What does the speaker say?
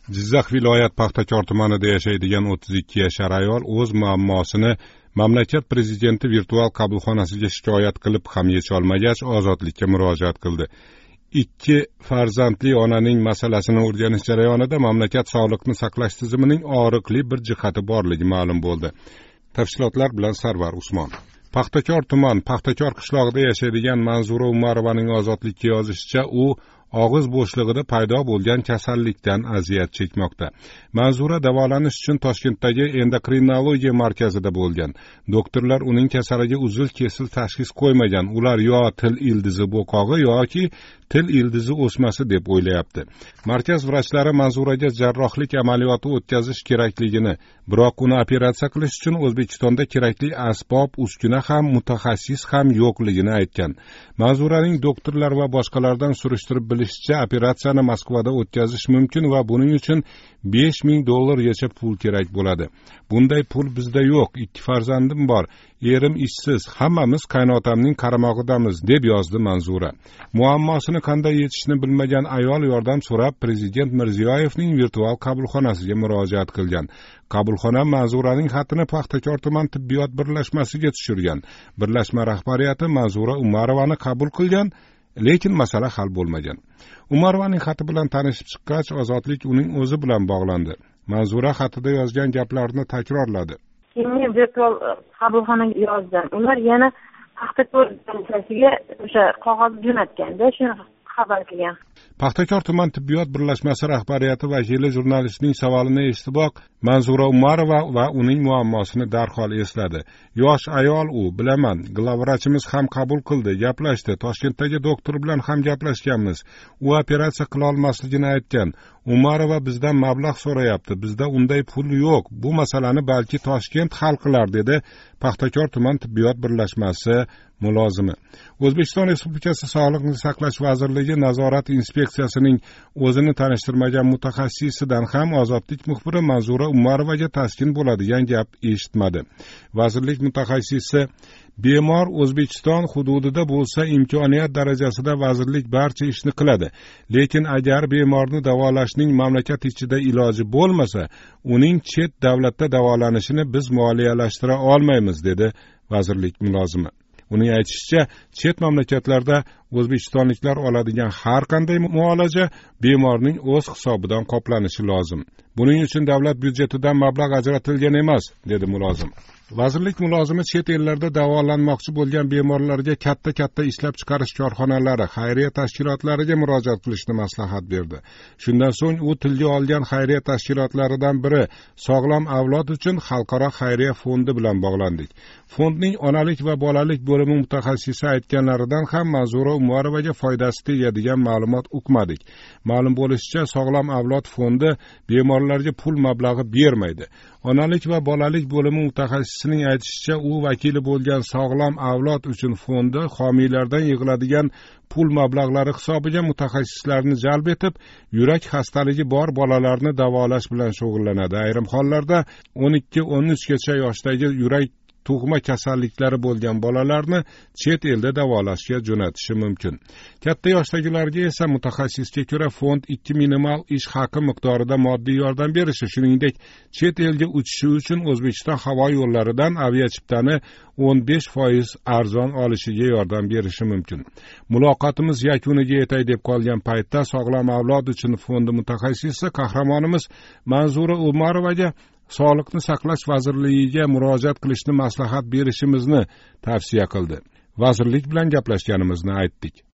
Jizzax viloyat Paxtakor tumanida yashaydigan 32 yashar ayol o'z muammosini mamlakat prezidenti virtual qabulxonasiga shikoyat qilib ham yecholmagach ozodlikka murojaat qildi. 2 farzandli onaning masalasini o'rganish jarayonida mamlakat sog'liqni saqlash tizimining og'riqli bir jihati borligi ma'lum bo'ldi. Tafsilotlar bilan Sarvar Usmon. Paxtakor tuman Paxtakor qishlog'ida yashaydigan Manzura Umarovaning ozodlikka yozishicha, u og'iz bo'shlig'ida paydo bo'lgan kasallikdan aziyat chekmoqda. Manzura davolanish uchun Toshkentdagi endokrinologiya markazida bo'lgan. Doktorlar uning kasaliga uzil-kesil tashxis qo'ymagan. Ular yo til ildizi bo'qog'i yoki til ildizi o'smasi deb o'ylayapti. Markaz vrachlari Manzuraga jarrohlik amaliyoti o'tkazish kerakligini, biroq uni operatsiya qilish uchun O'zbekistonda kerakli asbob, uskuna ham, mutaxassis ham yo'qligini aytgan. Manzuraning doktorlar va boshqalardan surishtirib bilishicha, operatsiyani Moskvada o'tkazish mumkin va buning uchun $5,000 pul kerak bo'ladi. Bunday pul bizda yo'q. 2 farzandim bor. Erim ishsiz. Hammamiz qaynotamning qaramog'idamiz, deb yozdi Manzura. Muammosini qanday yechishni bilmagan ayol yordam so'rab Prezident Mirziyoyevning virtual qabulxonasiga murojaat qilgan. Qabulxona Manzuraning xatini Paxtakor tuman tibbiyot birlashmasiga tushirgan. Birlashma rahbariyati Manzura Umarovani qabul qilgan, lekin masala hal bo'lmagan. Umarovaning xati bilan tanishib chiqqach, ozodlik uning o'zi bilan bog'landi. Manzura xatida yozgan gaplarni takrorladi. Men virtual qabulxonaga yozdim. Ular yana Paxtakor birlashmasiga o'sha qog'oz jo'natganda shuni xabar qilgan. Paxtakor tuman tibbiyot birlashmasi rahbariyati vakili jurnalistning savolini eshitiboq, Manzura Umarova va uning muammosini darhol esladi. Yosh ayol u, bilaman, glavvrachimiz ham qabul qildi, gaplashdi, Toshkentdagi doktor bilan ham gaplashganmiz. U operatsiya qila olmasligini aytgan. Umarova bizdan mablag' so'rayapti. Bizda unday pul yo'q. Bu masalani balki Toshkent hal qilar, dedi Paxtakor tuman tibbiyot birlashmasi mulozimi. O'zbekiston Respublikasi Sog'liqni saqlash vazirligi nazorat inspeksiyasining o'zini tanishtirmagan mutaxassisidan ham ozodlik muxbiri Manzura Umarovaga taskin bo'ladigan gap eshitmadi. Vazirlik mutaxassisi: bemor O'zbekiston hududida bo'lsa, imkoniyat darajasida vazirlik barcha ishni qiladi. Lekin agar bemorni davolashning mamlakat ichida iloji bo'lmasa, uning chet davlatda davolanishini biz moliyalashtira olmaymiz, dedi vazirlik mulozimi. Uning aytishicha, chet mamlakatlarda o'zbekistonliklar oladigan har qanday muolaja bemorning o'z hisobidan qoplanishi lozim. Buning uchun davlat byudjetidan mablag' ajratilgan emas, dedi mulozim. Vazirlik mulozimi chet ellarda davolanmoqchi bo'lgan bemorlarga katta ishlab chiqarish korxonalari, xayriya tashkilotlariga murojaat qilishni maslahat berdi. Shundan so'ng u tilga olgan xayriya tashkilotlaridan biri Sog'lom avlod uchun xalqaro xayriya fondi bilan bog'landik. Fondning onalik va bolalik bo'limi mutaxassisi aytganlaridan ham Manzura Umarovaga foydasi tegadigan ma'lumot uqmadik. Ma'lum bo'lishicha, Sog'lom avlod fondi bemorlarga pul mablag'i bermaydi. Onalik va bolalik bo'limi mutaxassisining aytishicha, u vakili bo'lgan Sog'lom avlod uchun fondi homiylardan yig'iladigan pul mablag'lari hisobiga mutaxassislarni jalb etib, yurak xastaligi bor bolalarni davolash bilan shug'ullanadi. Ayrim hollarda 12-13 gacha yoshdagi yurak tug'ma kasalliklari bo'lgan bolalarni chet elda davolashga jo'natishi mumkin. Katta yoshdagilarga esa mutaxassisga ko'ra fond 2 minimal ish haqi miqdorida moddiy yordam berishi, shuningdek chet elga uchishi uchun O'zbekiston havo yo'llaridan aviachiptani 15% arzon olishiga yordam berishi mumkin. Muloqotimiz yakuniga yetay deb qolgan paytda Sog'lom avlod uchun fondi mutaxassisi qahramonimiz Manzura Umarovaga Sog'liqni saqlash vazirligiga murojaat qilishni maslahat berishimizni tavsiya qildi. Vazirlik bilan gaplashganimizni aytdik.